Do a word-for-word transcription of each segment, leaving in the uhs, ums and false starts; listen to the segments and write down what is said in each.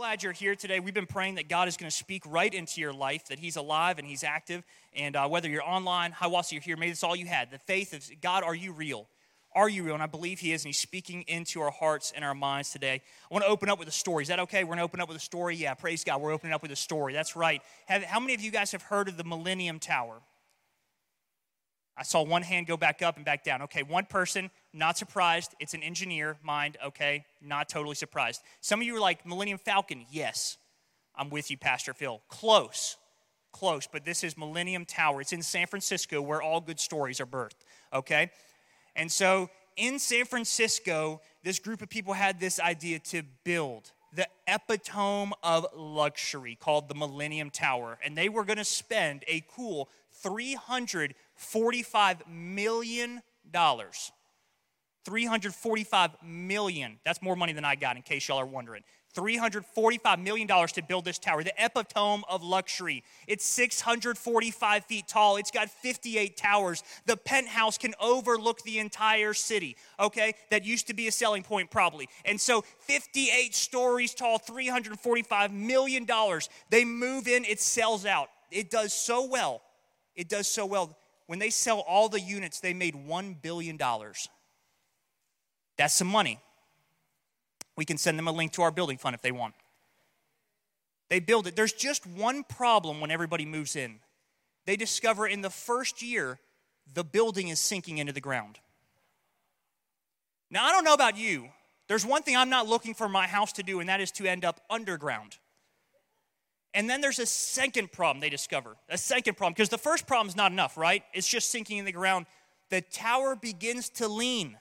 glad you're here today. We've been praying that God is going to speak right into your life, that he's alive and he's active. And uh, whether you're online, Hiawassee, you're here, maybe that's all you had. The faith of God, are you real? Are you real? And I believe he is, and he's speaking into our hearts and our minds today. I want to open up with a story. Is that okay? We're going to open up with a story? Yeah, praise God. We're opening up with a story. That's right. Have, how many of you guys have heard of the Millennium Tower? I saw one hand go back up and back down. Okay, one person, not surprised. It's an engineer mind, okay? Not totally surprised. Some of you are like, Millennium Falcon. Yes, I'm with you, Pastor Phil. Close, close, but this is Millennium Tower. It's in San Francisco where all good stories are birthed, okay? And so in San Francisco, this group of people had this idea to build the epitome of luxury called the Millennium Tower. And they were going to spend a cool three hundred forty-five million dollars. three hundred forty-five million dollars. That's more money than I got, in case y'all are wondering. three hundred forty-five million dollars to build this tower, the epitome of luxury. It's six hundred forty-five feet tall. It's got fifty-eight towers. The penthouse can overlook the entire city, okay? That used to be a selling point probably. And so fifty-eight stories tall, three hundred forty-five million dollars. They move in, it sells out. It does so well. It does so well. When they sell all the units, they made one billion dollars. That's some money. We can send them a link to our building fund if they want. They build it. There's just one problem when everybody moves in. They discover in the first year, the building is sinking into the ground. Now, I don't know about you. There's one thing I'm not looking for my house to do, and that is to end up underground. And then there's a second problem they discover. A second problem, because the first problem is not enough, right? It's just sinking in the ground. The tower begins to lean.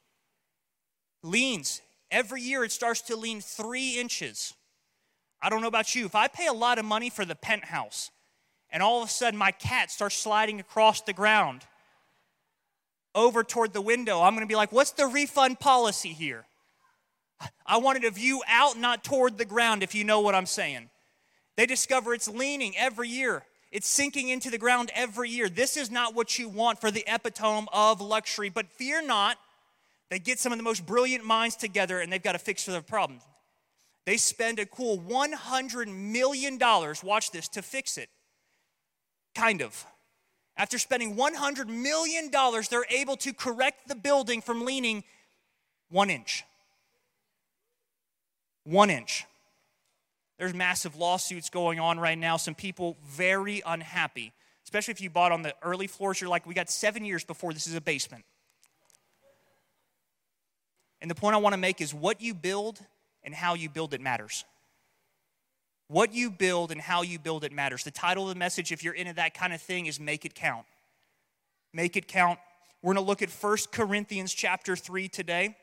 Leans. Every year it starts to lean three inches. I don't know about you. If I pay a lot of money for the penthouse, and all of a sudden my cat starts sliding across the ground over toward the window, I'm going to be like, what's the refund policy here? I wanted a view out, not toward the ground, if you know what I'm saying. They discover it's leaning every year. It's sinking into the ground every year. This is not what you want for the epitome of luxury. But fear not, they get some of the most brilliant minds together and they've got to fix their problem. They spend a cool one hundred million dollars, watch this, to fix it. Kind of. After spending one hundred million dollars, they're able to correct the building from leaning one inch. One inch. There's massive lawsuits going on right now. Some people very unhappy, especially if you bought on the early floors. You're like, we got seven years before this is a basement. And the point I want to make is what you build and how you build it matters. What you build and how you build it matters. The title of the message, if you're into that kind of thing, is Make It Count. Make it count. We're going to look at First Corinthians chapter three today.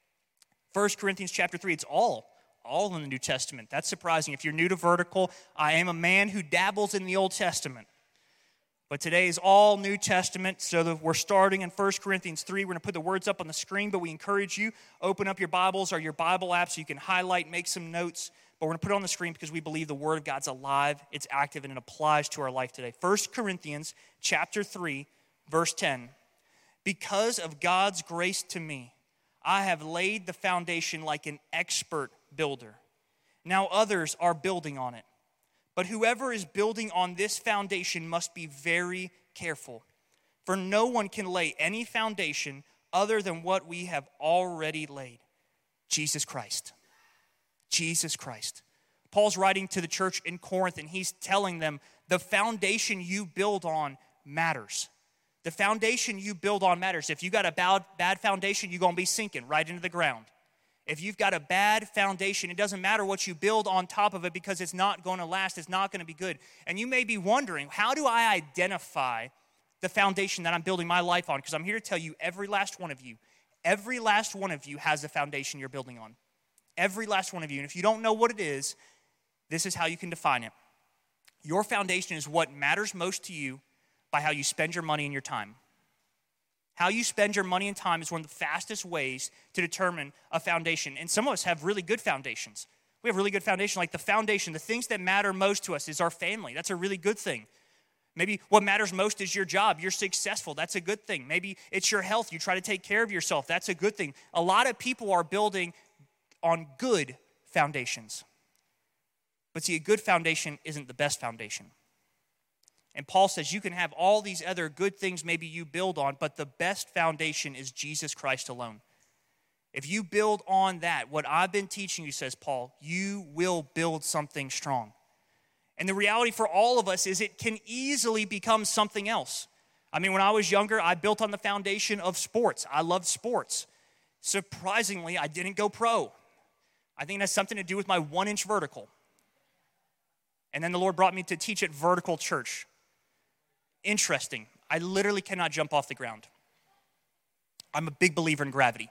First Corinthians chapter three, it's all All in the New Testament. That's surprising. If you're new to Vertical, I am a man who dabbles in the Old Testament. But today is all New Testament, so that we're starting in First Corinthians three. We're going to put the words up on the screen, but we encourage you, open up your Bibles or your Bible app so you can highlight, make some notes. But we're going to put it on the screen because we believe the Word of God's alive, it's active, and it applies to our life today. First Corinthians chapter three, verse ten. Because of God's grace to me, I have laid the foundation like an expert builder. Now others are building on it. But whoever is building on this foundation must be very careful. For no one can lay any foundation other than what we have already laid. Jesus Christ. Jesus Christ. Paul's writing to the church in Corinth and he's telling them the foundation you build on matters. The foundation you build on matters. If you got a bad, bad foundation, you're going to be sinking right into the ground. If you've got a bad foundation, it doesn't matter what you build on top of it because it's not going to last. It's not going to be good. And you may be wondering, how do I identify the foundation that I'm building my life on? Because I'm here to tell you, every last one of you, every last one of you has a foundation you're building on. Every last one of you. And if you don't know what it is, this is how you can define it. Your foundation is what matters most to you by how you spend your money and your time. How you spend your money and time is one of the fastest ways to determine a foundation. And some of us have really good foundations. We have really good foundation, like the foundation, the things that matter most to us is our family. That's a really good thing. Maybe what matters most is your job. You're successful. That's a good thing. Maybe it's your health. You try to take care of yourself. That's a good thing. A lot of people are building on good foundations. But see, a good foundation isn't the best foundation. And Paul says you can have all these other good things maybe you build on, but the best foundation is Jesus Christ alone. If you build on that, what I've been teaching you, says Paul, you will build something strong. And the reality for all of us is it can easily become something else. I mean, when I was younger, I built on the foundation of sports. I loved sports. Surprisingly, I didn't go pro. I think that's something to do with my one-inch vertical. And then the Lord brought me to teach at Vertical Church. Interesting. I literally cannot jump off the ground. I'm a big believer in gravity.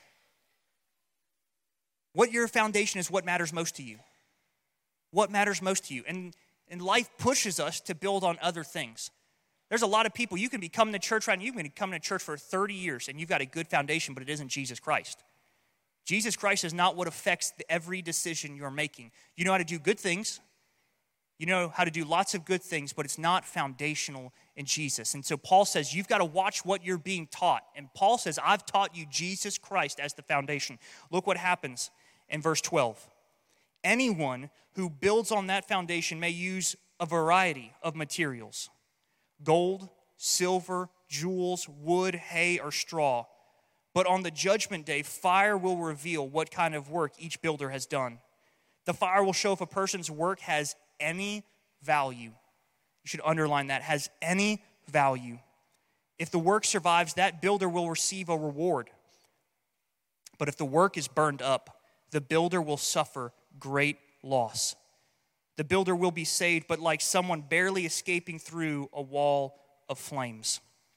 What your foundation is what matters most to you. What matters most to you. And, and life pushes us to build on other things. There's a lot of people, you can be coming to church right now, you can be coming to church for thirty years and you've got a good foundation, but it isn't Jesus Christ. Jesus Christ is not what affects every decision you're making. You know how to do good things. You know how to do lots of good things, but it's not foundational in Jesus. And so Paul says, you've got to watch what you're being taught. And Paul says, I've taught you Jesus Christ as the foundation. Look what happens in verse twelve. Anyone who builds on that foundation may use a variety of materials. Gold, silver, jewels, wood, hay, or straw. But on the judgment day, fire will reveal what kind of work each builder has done. The fire will show if a person's work has any value. You should underline that, has any value. If the work survives, that builder will receive a reward. But if the work is burned up, the builder will suffer great loss. The builder will be saved, but like someone barely escaping through a wall of flames.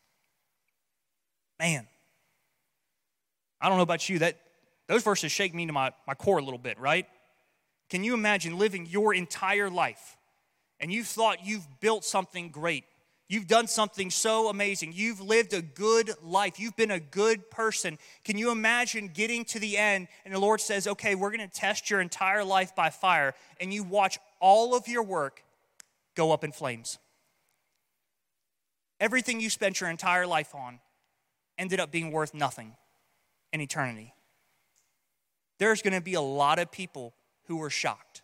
Man, I don't know about you, that those verses shake me to my, my core a little bit, right? Can you imagine living your entire life and you've thought you've built something great? You've done something so amazing. You've lived a good life. You've been a good person. Can you imagine getting to the end and the Lord says, okay, we're going to test your entire life by fire, and you watch all of your work go up in flames? Everything you spent your entire life on ended up being worth nothing in eternity. There's going to be a lot of people who were shocked.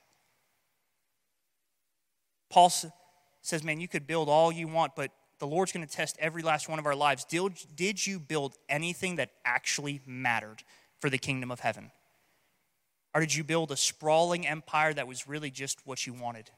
Paul says, man, you could build all you want, but the Lord's going to test every last one of our lives. Did, did you build anything that actually mattered for the kingdom of heaven? Or did you build a sprawling empire that was really just what you wanted?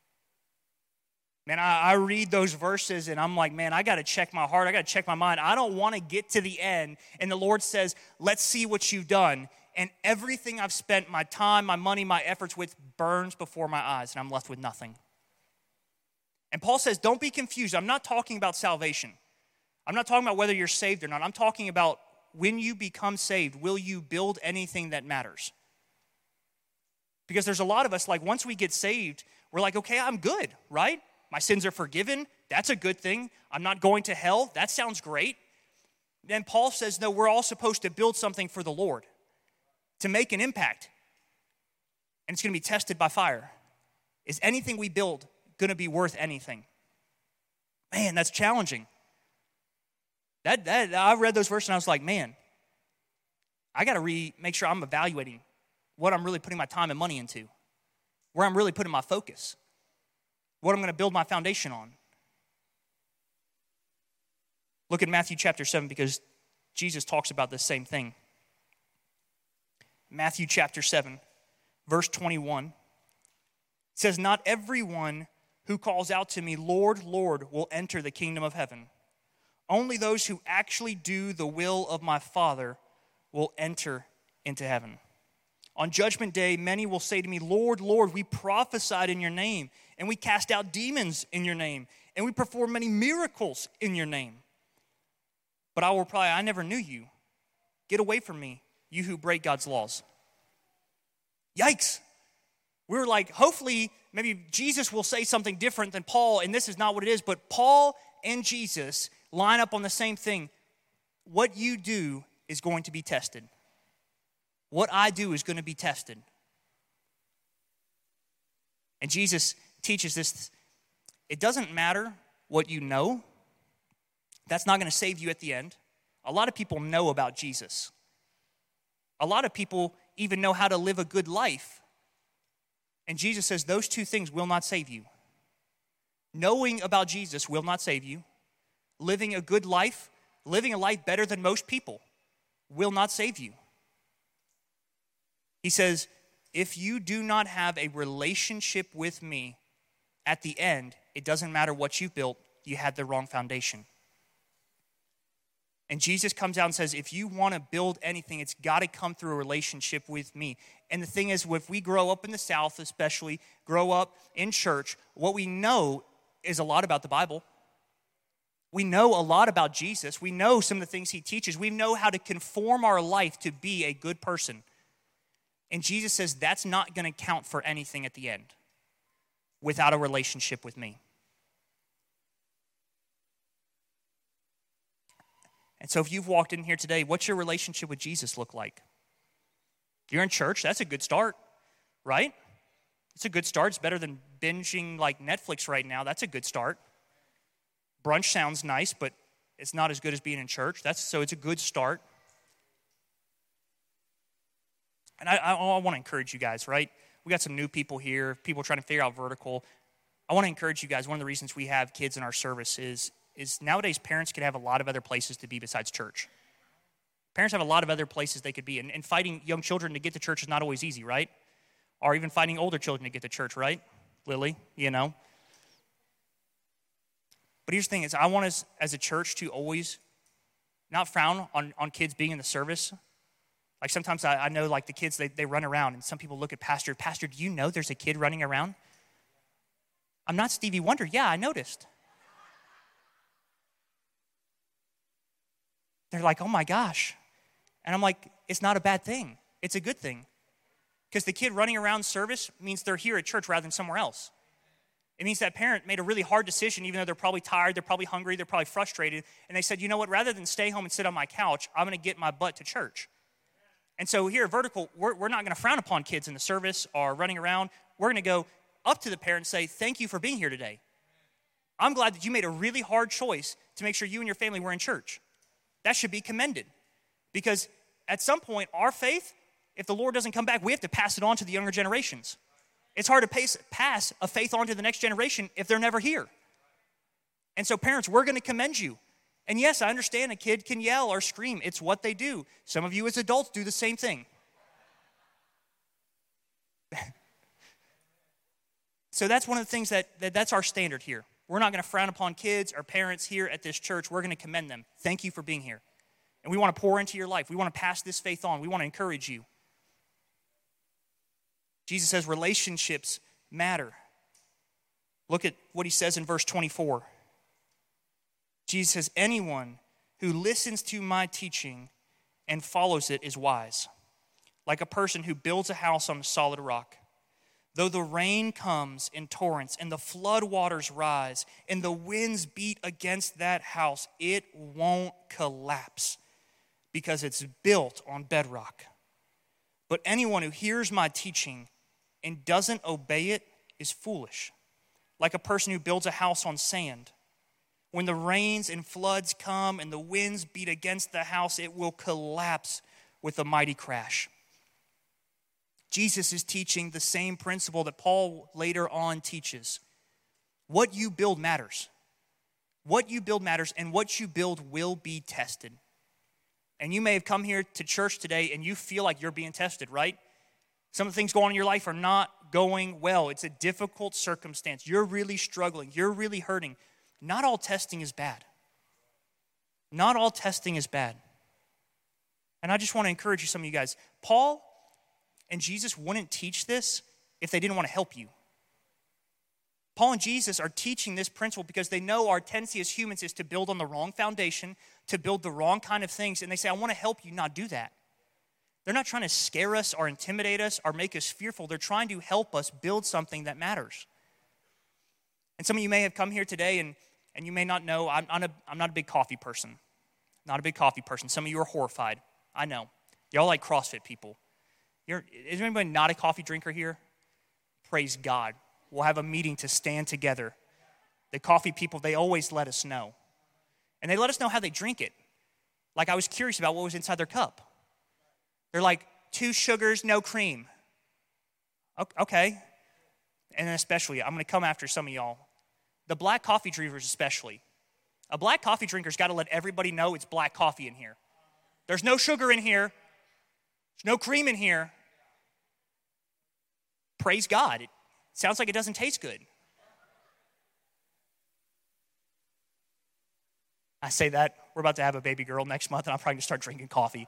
Man, I, I read those verses and I'm like, man, I got to check my heart. I got to check my mind. I don't want to get to the end and the Lord says, let's see what you've done. And everything I've spent my time, my money, my efforts with burns before my eyes and I'm left with nothing. And Paul says, don't be confused. I'm not talking about salvation. I'm not talking about whether you're saved or not. I'm talking about when you become saved, will you build anything that matters? Because there's a lot of us, like once we get saved, we're like, okay, I'm good, right? My sins are forgiven. That's a good thing. I'm not going to hell. That sounds great. Then Paul says, no, we're all supposed to build something for the Lord to make an impact. And it's going to be tested by fire. Is anything we build going to be worth anything? Man, that's challenging. That, that I read those verses and I was like, man, I got to re make sure I'm evaluating what I'm really putting my time and money into, where I'm really putting my focus, what I'm going to build my foundation on. Look at Matthew chapter seven because Jesus talks about this same thing. Matthew chapter seven, verse twenty-one. It says, not everyone who calls out to me, Lord, Lord, will enter the kingdom of heaven. Only those who actually do the will of my Father will enter into heaven. On judgment day, many will say to me, Lord, Lord, we prophesied in your name, and we cast out demons in your name, and we performed many miracles in your name. But I will reply, I never knew you. Get away from me, you who break God's laws. Yikes. We were like, hopefully, maybe Jesus will say something different than Paul, and this is not what it is, but Paul and Jesus line up on the same thing. What you do is going to be tested. What I do is going to be tested. And Jesus teaches this. It doesn't matter what you know. That's not going to save you at the end. A lot of people know about Jesus. A lot of people even know how to live a good life. And Jesus says those two things will not save you. Knowing about Jesus will not save you. Living a good life, living a life better than most people, will not save you. He says, if you do not have a relationship with me, at the end, it doesn't matter what you've built, you had the wrong foundation. And Jesus comes out and says, if you want to build anything, it's got to come through a relationship with me. And the thing is, if we grow up in the South especially, grow up in church, what we know is a lot about the Bible. We know a lot about Jesus. We know some of the things he teaches. We know how to conform our life to be a good person. And Jesus says that's not going to count for anything at the end without a relationship with me. And so if you've walked in here today, what's your relationship with Jesus look like? You're in church, that's a good start, right? It's a good start. It's better than binging like Netflix right now. That's a good start. Brunch sounds nice, but it's not as good as being in church. That's so it's a good start. And I, I, I want to encourage you guys, right? We got some new people here, people trying to figure out vertical. I want to encourage you guys. One of the reasons we have kids in our service is, is nowadays parents could have a lot of other places to be besides church. Parents have a lot of other places they could be. And, and fighting young children to get to church is not always easy, right? Or even fighting older children to get to church, right? Lily, you know. But here's the thing is I want us as a church to always not frown on, on kids being in the service. Like sometimes I, I know like the kids, they, they run around and some people look at Pastor, Pastor, do you know there's a kid running around? I'm not Stevie Wonder. Yeah, I noticed. They're like, oh my gosh. And I'm like, it's not a bad thing. It's a good thing. Because the kid running around service means they're here at church rather than somewhere else. It means that parent made a really hard decision, even though they're probably tired, they're probably hungry, they're probably frustrated. And they said, you know what, rather than stay home and sit on my couch, I'm going to get my butt to church. And so here at Vertical, we're, we're not going to frown upon kids in the service or running around. We're going to go up to the parent and say, thank you for being here today. I'm glad that you made a really hard choice to make sure you and your family were in church. That should be commended. Because at some point, our faith, if the Lord doesn't come back, we have to pass it on to the younger generations. It's hard to pace, pass a faith on to the next generation if they're never here. And so parents, we're going to commend you. And yes, I understand a kid can yell or scream. It's what they do. Some of you as adults do the same thing. So that's one of the things that, that that's our standard here. We're not going to frown upon kids or parents here at this church. We're going to commend them. Thank you for being here. And we want to pour into your life. We want to pass this faith on. We want to encourage you. Jesus says relationships matter. Look at what he says in verse twenty-four. Jesus says, anyone who listens to my teaching and follows it is wise, like a person who builds a house on a solid rock. Though the rain comes in torrents and the flood waters rise and the winds beat against that house, it won't collapse because it's built on bedrock. But anyone who hears my teaching and doesn't obey it is foolish, like a person who builds a house on sand. When the rains and floods come and the winds beat against the house, it will collapse with a mighty crash. Jesus is teaching the same principle that Paul later on teaches. What you build matters. What you build matters, and what you build will be tested. And you may have come here to church today and you feel like you're being tested, right? Some of the things going on in your life are not going well. It's a difficult circumstance. You're really struggling. You're really hurting. Not all testing is bad. Not all testing is bad. And I just want to encourage you, some of you guys. Paul and Jesus wouldn't teach this if they didn't want to help you. Paul and Jesus are teaching this principle because they know our tendency as humans is to build on the wrong foundation, to build the wrong kind of things. And they say, I want to help you not do that. They're not trying to scare us or intimidate us or make us fearful. They're trying to help us build something that matters. And some of you may have come here today and, and you may not know, I'm, I'm, a, I'm not a big coffee person. Not a big coffee person. Some of you are horrified. I know. Y'all like CrossFit people. You're, is anybody not a coffee drinker here? Praise God. We'll have a meeting to stand together. The coffee people, they always let us know. And they let us know how they drink it. Like I was curious about what was inside their cup. They're like, two sugars, no cream. Okay. and then especially, I'm going to come after some of y'all, the black coffee drinkers especially. A black coffee drinker's got to let everybody know it's black coffee in here. There's no sugar in here. There's no cream in here. Praise God. It sounds like it doesn't taste good. I say that, we're about to have a baby girl next month, and I'm probably going to start drinking coffee.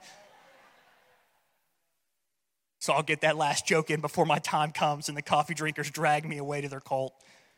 So I'll get that last joke in before my time comes and the coffee drinkers drag me away to their cult.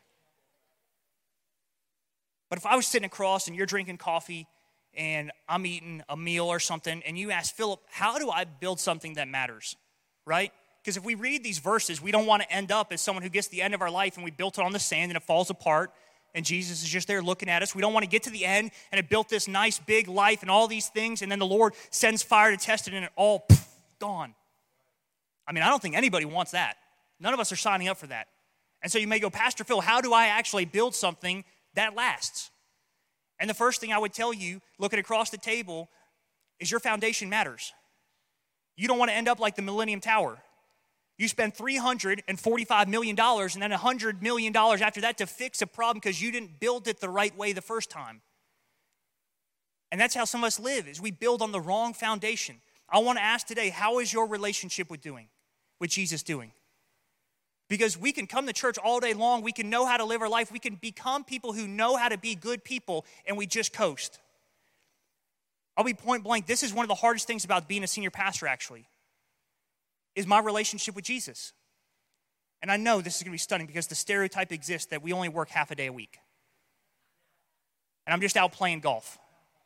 But if I was sitting across and you're drinking coffee and I'm eating a meal or something, and you ask Philip, how do I build something that matters, right? Because if we read these verses, we don't want to end up as someone who gets to the end of our life and we built it on the sand and it falls apart and Jesus is just there looking at us. We don't want to get to the end and it built this nice big life and all these things, and then the Lord sends fire to test it and it all poof, gone. I mean, I don't think anybody wants that. None of us are signing up for that. And so you may go, Pastor Phil, how do I actually build something that lasts? And the first thing I would tell you, looking across the table, is your foundation matters. You don't want to end up like the Millennium Tower. You spend three hundred forty-five million dollars and then one hundred million dollars after that to fix a problem because you didn't build it the right way the first time. And that's how some of us live, is we build on the wrong foundation. I want to ask today, how is your relationship with doing, with Jesus doing? Because we can come to church all day long, we can know how to live our life, we can become people who know how to be good people, and we just coast. I'll be point blank, this is one of the hardest things about being a senior pastor, actually, is my relationship with Jesus. And I know this is going to be stunning because the stereotype exists that we only work half a day a week. And I'm just out playing golf.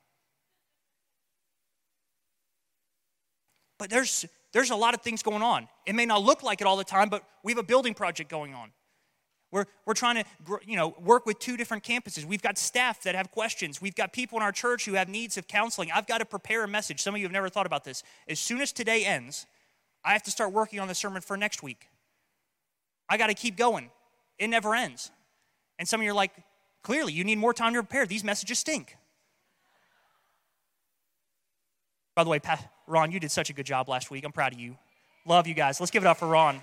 But there's there's a lot of things going on. It may not look like it all the time, but we have a building project going on. We're we're trying to you know work with two different campuses. We've got staff that have questions. We've got people in our church who have needs of counseling. I've got to prepare a message. Some of you have never thought about this. As soon as today ends, I have to start working on the sermon for next week. I got to keep going. It never ends. And some of you are like, clearly, you need more time to prepare. These messages stink. By the way, Pat, Ron, you did such a good job last week. I'm proud of you. Love you guys. Let's give it up for Ron.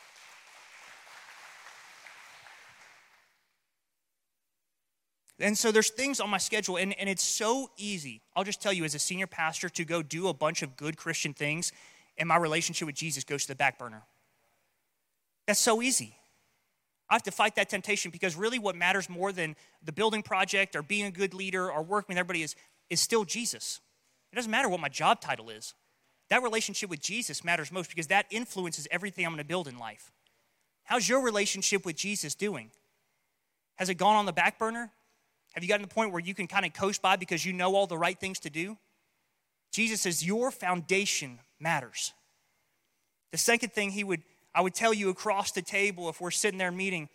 And so there's things on my schedule, and, and it's so easy. I'll just tell you, as a senior pastor, to go do a bunch of good Christian things, and my relationship with Jesus goes to the back burner. That's so easy. I have to fight that temptation because really what matters more than the building project or being a good leader or working with everybody is, is still Jesus. It doesn't matter what my job title is. That relationship with Jesus matters most because that influences everything I'm going to build in life. How's your relationship with Jesus doing? Has it gone on the back burner? Have you gotten to the point where you can kind of coast by because you know all the right things to do? Jesus says your foundation matters. The second thing he would, I would tell you across the table if we're sitting there meeting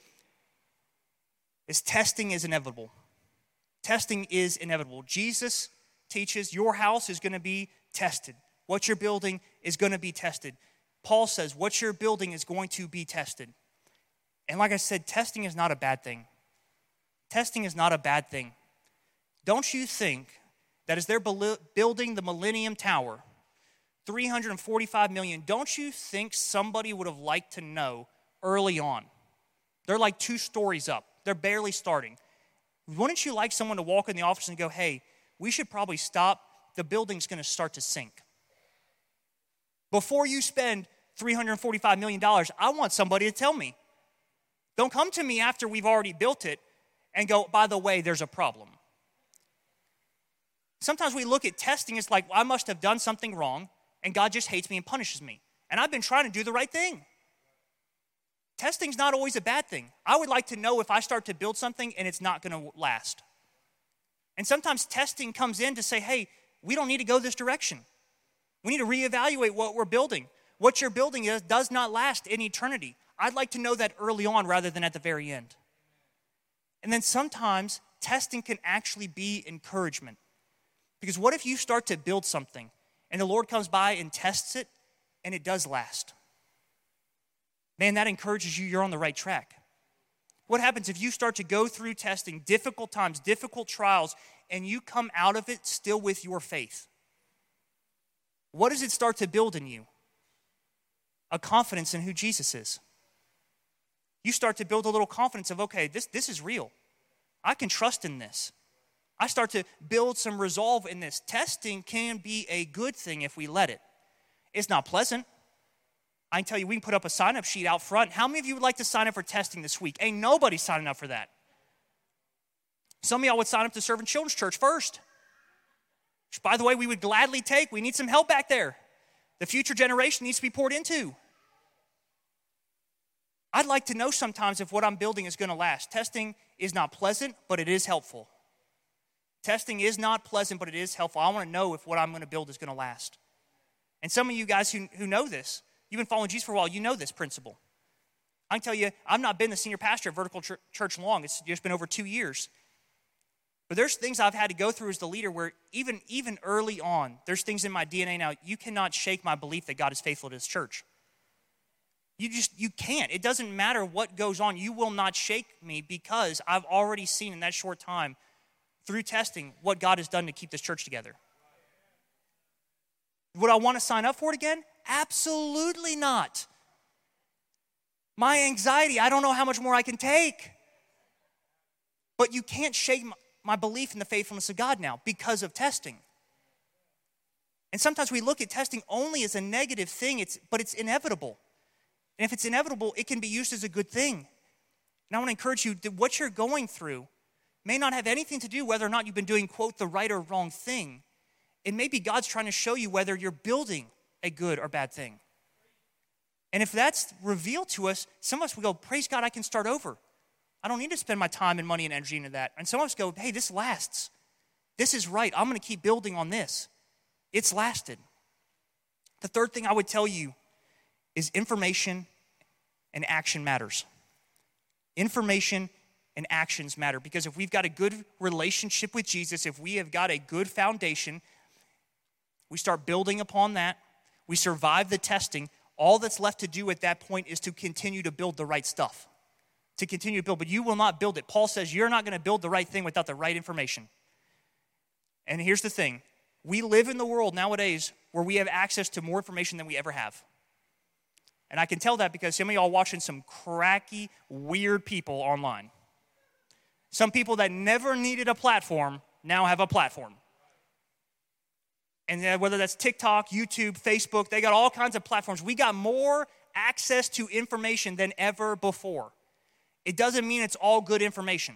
is testing is inevitable. Testing is inevitable. Jesus teaches your house is going to be tested. What you're building is going to be tested. Paul says what you're building is going to be tested. And like I said, testing is not a bad thing. Testing is not a bad thing. Don't you think that as they're building the Millennium Tower, three hundred forty-five million dollars, don't you think somebody would have liked to know early on? They're like two stories up. They're barely starting. Wouldn't you like someone to walk in the office and go, hey, we should probably stop. The building's going to start to sink. Before you spend three hundred forty-five million dollars, I want somebody to tell me. Don't come to me after we've already built it and go, by the way, there's a problem. Sometimes we look at testing, it's like, well, I must have done something wrong, and God just hates me and punishes me. And I've been trying to do the right thing. Testing's not always a bad thing. I would like to know if I start to build something and it's not going to last. And sometimes testing comes in to say, hey, we don't need to go this direction. We need to reevaluate what we're building. What you're building is, does not last in eternity. I'd like to know that early on rather than at the very end. And then sometimes testing can actually be encouragement. Because what if you start to build something and the Lord comes by and tests it and it does last? Man, that encourages you, you're on the right track. What happens if you start to go through testing, difficult times, difficult trials, and you come out of it still with your faith? What does it start to build in you? A confidence in who Jesus is. You start to build a little confidence of, okay, this, this is real. I can trust in this. I start to build some resolve in this. Testing can be a good thing if we let it. It's not pleasant. I can tell you, we can put up a sign-up sheet out front. How many of you would like to sign up for testing this week? Ain't nobody signing up for that. Some of y'all would sign up to serve in children's church first. Which, by the way, we would gladly take. We need some help back there. The future generation needs to be poured into. I'd like to know sometimes if what I'm building is going to last. Testing is not pleasant, but it is helpful. Testing is not pleasant, but it is helpful. I want to know if what I'm going to build is going to last. And some of you guys who, who know this, you've been following Jesus for a while, you know this principle. I can tell you, I've not been the senior pastor at Vertical Ch- Church long. It's just been over two years. But there's things I've had to go through as the leader where even, even early on, there's things in my D N A now, you cannot shake my belief that God is faithful to his church. You just, you can't. It doesn't matter what goes on. You will not shake me because I've already seen in that short time through testing what God has done to keep this church together. Would I want to sign up for it again? Absolutely not. My anxiety, I don't know how much more I can take. But you can't shake my belief in the faithfulness of God now because of testing. And sometimes we look at testing only as a negative thing, it's, but it's inevitable. And if it's inevitable, it can be used as a good thing. And I want to encourage you that what you're going through may not have anything to do whether or not you've been doing, quote, the right or wrong thing. It may be God's trying to show you whether you're building a good or bad thing. And if that's revealed to us, some of us will go, praise God, I can start over. I don't need to spend my time and money and energy into that. And some of us go, hey, this lasts. This is right. I'm going to keep building on this. It's lasted. The third thing I would tell you is information and action matters. Information and actions matter, because if we've got a good relationship with Jesus, if we have got a good foundation, we start building upon that, we survive the testing, all that's left to do at that point is to continue to build the right stuff, to continue to build, but you will not build it. Paul says you're not going to build the right thing without the right information. And here's the thing, we live in the world nowadays where we have access to more information than we ever have. And I can tell that because some of y'all watching some cracky, weird people online. Some people that never needed a platform now have a platform. And whether that's TikTok, YouTube, Facebook, they got all kinds of platforms. We got more access to information than ever before. It doesn't mean it's all good information.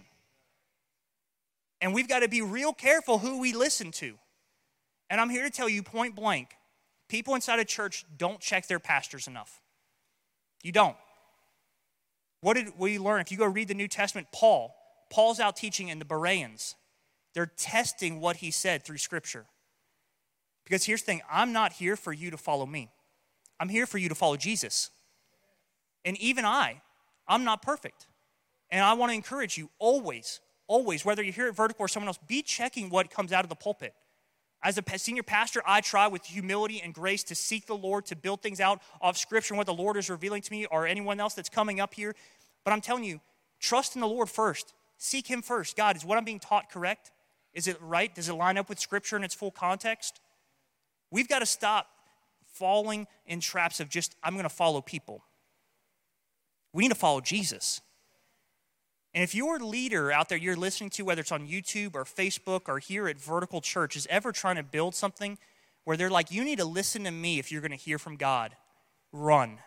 And we've got to be real careful who we listen to. And I'm here to tell you point blank, people inside a church don't check their pastors enough. You don't. What did we learn? If you go read the New Testament, Paul, Paul's out teaching in the Bereans. They're testing what he said through Scripture. Because here's the thing, I'm not here for you to follow me. I'm here for you to follow Jesus. And even I, I'm not perfect. And I want to encourage you always, always, whether you're here at Vertical or someone else, be checking what comes out of the pulpit. As a senior pastor, I try with humility and grace to seek the Lord, to build things out of Scripture and what the Lord is revealing to me, or anyone else that's coming up here. But I'm telling you, trust in the Lord first. Seek him first. God, is what I'm being taught correct? Is it right? Does it line up with Scripture in its full context? We've got to stop falling in traps of just, I'm going to follow people. We need to follow Jesus. And if your leader out there you're listening to, whether it's on YouTube or Facebook or here at Vertical Church, is ever trying to build something where they're like, you need to listen to me if you're going to hear from God, run.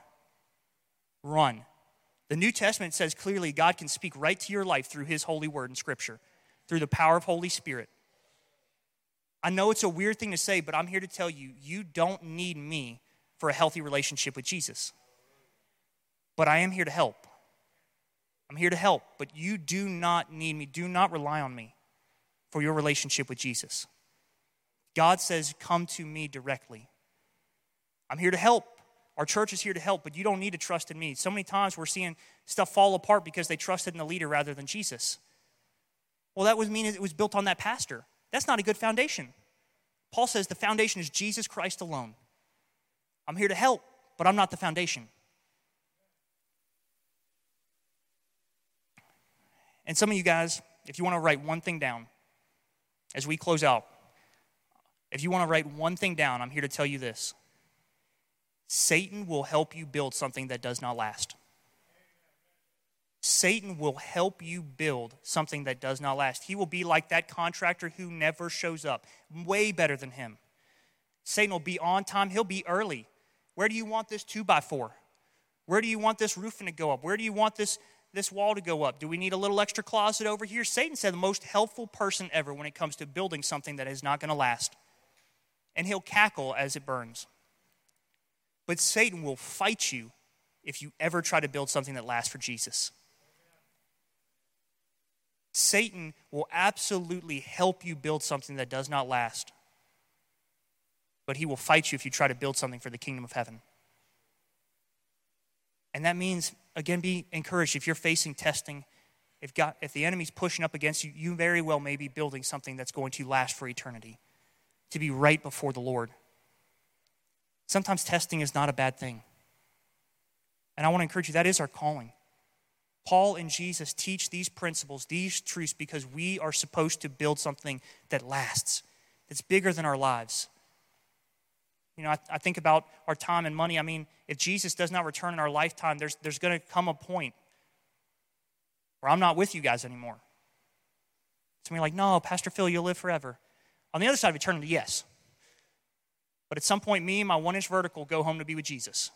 Run. The New Testament says clearly God can speak right to your life through his holy word in Scripture, through the power of Holy Spirit. I know it's a weird thing to say, but I'm here to tell you, you don't need me for a healthy relationship with Jesus. But I am here to help. I'm here to help, but you do not need me. Do not rely on me for your relationship with Jesus. God says, come to me directly. I'm here to help. Our church is here to help, but you don't need to trust in me. So many times we're seeing stuff fall apart because they trusted in the leader rather than Jesus. Well, that would mean it was built on that pastor. That's not a good foundation. Paul says the foundation is Jesus Christ alone. I'm here to help, but I'm not the foundation. And some of you guys, if you want to write one thing down as we close out, if you want to write one thing down, I'm here to tell you this. Satan will help you build something that does not last. Satan will help you build something that does not last. He will be like that contractor who never shows up, way better than him. Satan will be on time. He'll be early. Where do you want this two by four? Where do you want this roofing to go up? Where do you want this, this wall to go up? Do we need a little extra closet over here? Satan said the most helpful person ever when it comes to building something that is not going to last. And he'll cackle as it burns. But Satan will fight you if you ever try to build something that lasts for Jesus. Satan will absolutely help you build something that does not last. But he will fight you if you try to build something for the kingdom of heaven. And that means, again, be encouraged. If you're facing testing, if God, if the enemy's pushing up against you, you very well may be building something that's going to last for eternity, to be right before the Lord. Sometimes testing is not a bad thing. And I want to encourage you, that is our calling. Paul and Jesus teach these principles, these truths, because we are supposed to build something that lasts, that's bigger than our lives. You know, I, I think about our time and money. I mean, if Jesus does not return in our lifetime, there's, there's going to come a point where I'm not with you guys anymore. It's going to be like, no, Pastor Phil, you'll live forever. On the other side of eternity, yes. But at some point, me and my one-inch vertical go home to be with Jesus.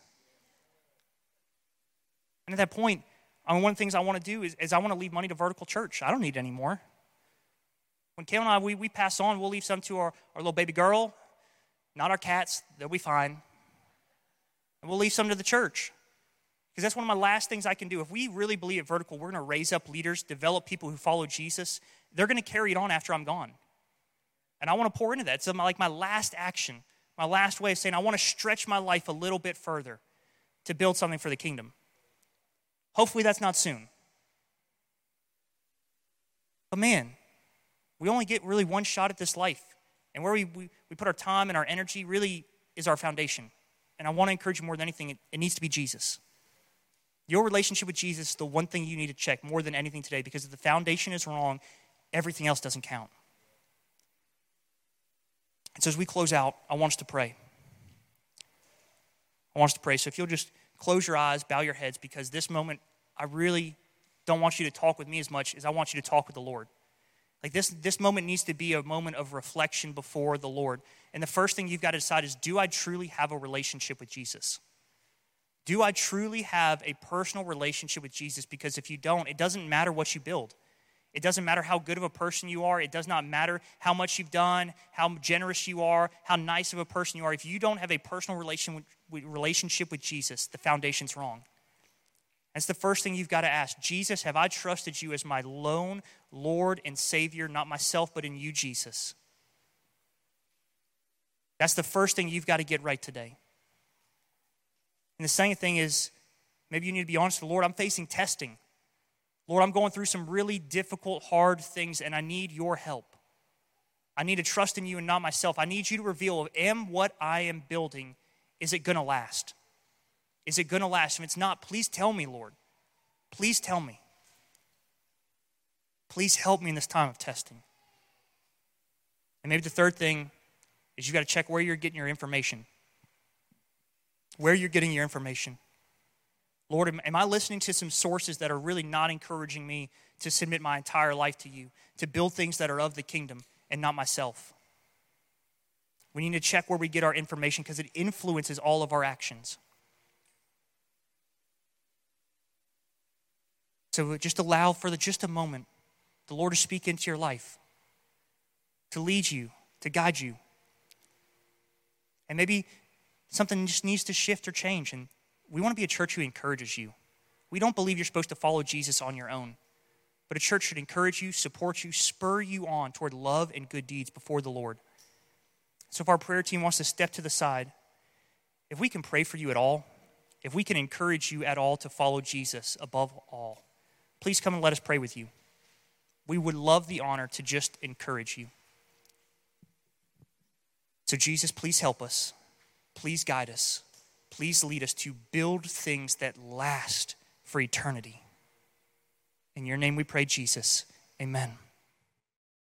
And at that point, I mean, one of the things I want to do is, is I want to leave money to Vertical Church. I don't need it anymore. When Kayla and I, we, we pass on, we'll leave some to our, our little baby girl, not our cats. They'll be fine. And we'll leave some to the church. Because that's one of my last things I can do. If we really believe at Vertical, we're going to raise up leaders, develop people who follow Jesus. They're going to carry it on after I'm gone. And I want to pour into that. It's like my last action, my last way of saying I want to stretch my life a little bit further to build something for the kingdom. Hopefully that's not soon. But man, we only get really one shot at this life. And where we, we, we put our time and our energy really is our foundation. And I want to encourage you more than anything, it, it needs to be Jesus. Your relationship with Jesus is the one thing you need to check more than anything today, because if the foundation is wrong, everything else doesn't count. And so as we close out, I want us to pray. I want us to pray. So if you'll just close your eyes, bow your heads, because this moment, I really don't want you to talk with me as much as I want you to talk with the Lord. Like this, this moment needs to be a moment of reflection before the Lord. And the first thing you've got to decide is, do I truly have a relationship with Jesus? Do I truly have a personal relationship with Jesus? Because if you don't, it doesn't matter what you build. It doesn't matter how good of a person you are. It does not matter how much you've done, how generous you are, how nice of a person you are. If you don't have a personal relation with, relationship with Jesus, the foundation's wrong. That's the first thing you've got to ask. Jesus, have I trusted you as my lone Lord and Savior, not myself, but in you, Jesus? That's the first thing you've got to get right today. And the second thing is, maybe you need to be honest with the Lord. I'm facing testing. Lord, I'm going through some really difficult, hard things, and I need your help. I need to trust in you and not myself. I need you to reveal, am what I am building, is it going to last? Is it going to last? If it's not, please tell me, Lord. Please tell me. Please help me in this time of testing. And maybe the third thing is you've got to check where you're getting your information. Where you're getting your information. Lord, am, am I listening to some sources that are really not encouraging me to submit my entire life to you, to build things that are of the kingdom and not myself? We need to check where we get our information because it influences all of our actions. So just allow for the, just a moment the Lord to speak into your life, to lead you, to guide you. And maybe something just needs to shift or change. And we want to be a church who encourages you. We don't believe you're supposed to follow Jesus on your own. But a church should encourage you, support you, spur you on toward love and good deeds before the Lord. So if our prayer team wants to step to the side, if we can pray for you at all, if we can encourage you at all to follow Jesus above all, please come and let us pray with you. We would love the honor to just encourage you. So Jesus, please help us. Please guide us. Please lead us to build things that last for eternity. In your name we pray, Jesus. Amen.